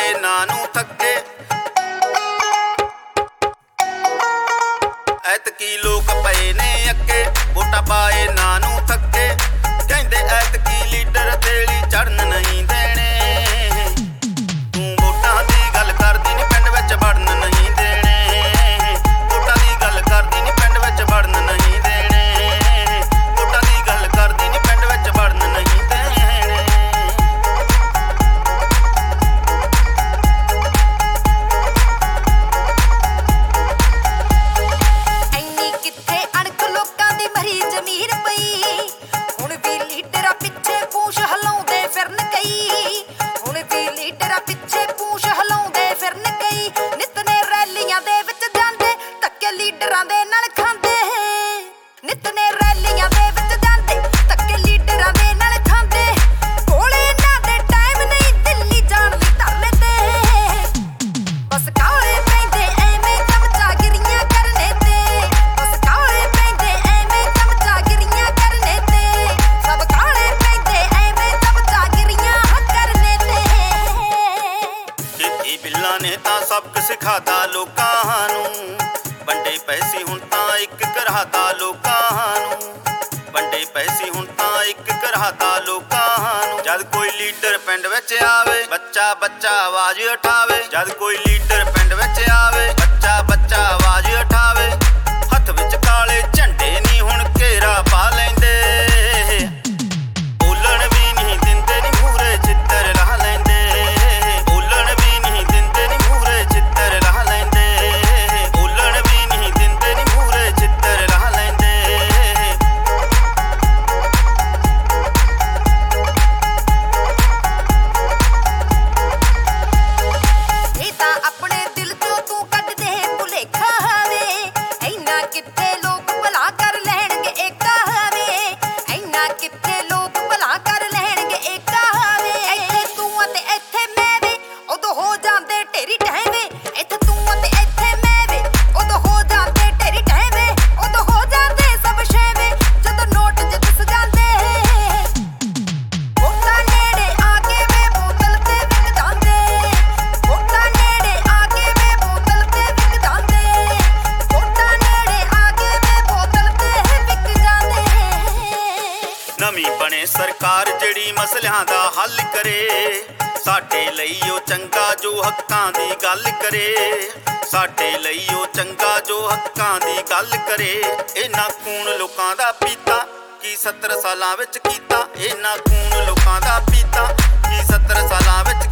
ਪਾਏ ਨਾ ਨੂੰ ਥੱਕੇ। ਐਤਕੀ ਲੋਕ ਪਏ ਨੇ ਅੱਗੇ ਵੋਟਾਂ ਪਾਏ ਨਾ ਨੂੰ ਥੱਕੇ। ਕਹਿੰਦੇ ਐਤਕੀ ਲੀਡਰ ਤੇਲੀ ਚੜਨ ਨਹੀਂ ਦੇਣੇ। ਤੂੰ ਵੋਟਾਂ ਦੀ ਗੱਲ ਕਰਦੀ ਨੀ ਪਿੰਡ ਵਿੱਚ ਵੜਨ ਨਹੀਂ ਦੇਣੇ। ਵੋਟਾਂ ਦੀ ਗੱਲ ਕਰਦੀ ਨੀ ਪਿੰਡ ਵਿੱਚ ਵੜਨ ਨਹੀਂ ਦੇਣੇ। ਵੋਟਾਂ ਦੀ ਗੱਲ ਕਰਦੀ ਨੀ ਪਿੰਡ ਵਿੱਚ ਵੜਨ ਨਹੀਂ ਦੇਣੇ। ਐਨੀ ਕਿੱਥੇ ਅਣਖ ਲੋਕਾਂ ਦੀ ਮਰੀ ਜ਼ਮੀਰ ਪਈ। ਹੁਣ ਵੀ ਲੀਡਰਾਂ ਪਿੱਛੇ ਪੂਛ ਹਿਲਾਉਂਦੇ ਫਿਰਨ ਕਈ। ਹੁਣ ਵੀ ਲੀਡਰਾਂ ਪਿੱਛੇ ਪੂਛ ਹਿਲਾਉਂਦੇ ਫਿਰਨ ਕਈ। ਨਿੱਤ ਨੇ ਰੈਲੀਆਂ ਦੇ ਵਿੱਚ ਜਾਂਦੇ ਧੱਕੇ ਲੀਡਰਾਂ ਦੇ ਨਾਲ ਖਾਂਦੇ। ਨਿੱਤ ਨੇ ਰੈਲੀਆਂ ਦੇ ਵਿੱਚ ਜਾਂਦੇ ਧੱਕੇ ਲੀਡਰਾਂ ਦੇ ਨਾਲ ਖਾਂਦੇ। ਕੋਲੇ ਇਹਨਾਂ ਦੇ ਟਾਈਮ ਨਹੀਂ ਦਿੱਲੀ ਜਾਣ ਲਈ ਧਰਨੇ ਤੇ। ਬਸ ਕਾਲੇ ਪੈਂਦੇ ਐਵੇਂ ਚਮਚਾਗਿਰੀਆਂ ਕਰਨੇ ਤੇ। ਬਸ ਕਾਲੇ ਪੈਂਦੇ ਐਵੇਂ ਚਮਚਾਗਿਰੀਆਂ ਕਰਨੇ ਤੇ। ਸਭ ਕਾਲੇ ਪੈਂਦੇ ਐਵੇਂ ਚਮਚਾਗਿਰੀਆਂ ਕਰਨੇ ਤੇ। ਖੇਤੀ ਬਿੱਲਾਂ ਨੇ ਤਾਂ ਸਬਕ ਸਿਖਾਤਾ ਲੋਕਾਂ ਨੂੰ। ਵੰਡੇ ਪੈਸੇ ਹੁਣ ਤਾਂ ਇੱਕ ਕਰਾਤਾ ਲੋਕਾਂ ਨੂੰ। ਵੰਡੇ ਪੈਸੇ ਹੁਣ ਤਾਂ ਇੱਕ ਕਰਾਤਾ ਲੋਕਾਂ ਨੂੰ। ਜਦ ਕੋਈ ਲੀਡਰ ਪਿੰਡ ਵਿੱਚ ਆਵੇ ਬੱਚਾ ਬੱਚਾ ਆਵਾਜ਼ ਉਠਾਵੇ। ਜਦ ਕੋਈ ਲੀਡਰ ਪਿੰਡ ਵਿੱਚ ਆਵੇ ਬੱਚਾ ਬੱਚਾ ਆਵਾਜ਼ ਉਠਾਵੇ। ਹੱਥ ਵਿੱਚ ਕਾਲੇ ਝੰਡੇ ਨੀ ਹੁਣ ਘੇਰਾ ਪਾ ਲੈਂਦੇ। ਬੋਲਣ ਵੀ ਨਹੀਂ ਦਿੰਦੇ ਨੀ ਮੂਹਰੇ ਚਿੱਤਰ ਲਾ ਲੈਂਦੇ। ਬੋਲਣ ਵੀ ਨਹੀਂ ਦਿੰਦੇ ਨੀ ਮੂਹਰੇ ਚਿੱਤਰ ਲਾ ਲੈਂਦੇ। ਬੋਲਣ ਵੀ ਨਹੀਂ ਦਿੰਦੇ ਨੀ ਮੂਹਰੇ ਚਿੱਤਰ ਲਾ ਲੈਂਦੇ। ਇਹ ਤਾਂ ਆਪਣੇ ਦਿਲ ਚੋਂ ਤੂੰ ਕੱਢ ਦੇ ਭੁਲੇਖਾ ਵੇ। ਇੰਨਾ ਕਿੱਥੇ ਲੋਕ ਭਲਾ ਕਰ ਲੈਣਗੇ ਏਕਾ ਵੇ। ਇੰਨਾ ਕਿੱਥੇ ਲੋਕ ਭਲਾ ਕਰ ਲੈਣਗੇ ਏਕਾ ਵੇ। ਇੱਥੇ ਤੂੰ ਅਤੇ ਇੱਥੇ ਮੈਂ ਵੇ ਉਦੋਂ ਹੋ ਜਾਂਦੇ ਢੇਰੀ ਢਹਿ ਵੇ। ਇੱਥੇ ਤੂੰ ਅਤੇ ਇੱਥੇ ਮੈਂ ਵੇ ਉਦੋਂ ਹੋ ਜਾਂਦੇ ਢੇਰੀ ਢਹਿ ਵੇ। ਉਦੋਂ ਹੋ ਜਾਂਦੇ ਸਭ ਸ਼ੈ ਵੇ ਜਦੋਂ ਨੋਟ ਜੇ ਦਿਸ ਜਾਂਦੇ। ਵੋਟਾਂ ਨੇੜੇ ਆ ਕੇ ਵੇ ਬੋਤਲ ਤੇ ਵਿਕ ਜਾਂਦੇ। ਵੋਟਾਂ ਨੇੜੇ ਆ ਕੇ ਵੇ ਬੋਤਲ ਤੇ ਵਿਕ ਜਾਂਦੇ। ਵੋਟਾਂ ਨੇੜੇ ਆ ਕੇ ਵੇ ਬੋਤਲ ਤੇ ਵਿਕ ਜਾਂਦੇ। ਨਵੀਂ ਬਣੇ ਸਰਕਾਰ ਜਿਹੜੀ ਮਸਲਿਆਂ ਦਾ ਹੱਲ ਕਰੇ। ਸਾਡੇ ਲਈ ਉਹ ਚੰਗਾ ਜੋ ਹੱਕਾਂ ਦੀ ਗੱਲ ਕਰੇ। ਸਾਡੇ ਲਈ ਉਹ ਚੰਗਾ ਜੋ ਹੱਕਾਂ ਦੀ ਗੱਲ ਕਰੇ। ਇਹਨਾਂ ਖੂਨ ਲੋਕਾਂ ਦਾ ਪੀਤਾ ਕੀ 70 ਸਾਲਾਂ ਵਿੱਚ ਕੀਤਾ। ਇਹਨਾਂ ਖੂਨ ਲੋਕਾਂ ਦਾ ਪੀਤਾ ਕੀ 70 ਸਾਲਾਂ ਵਿੱਚ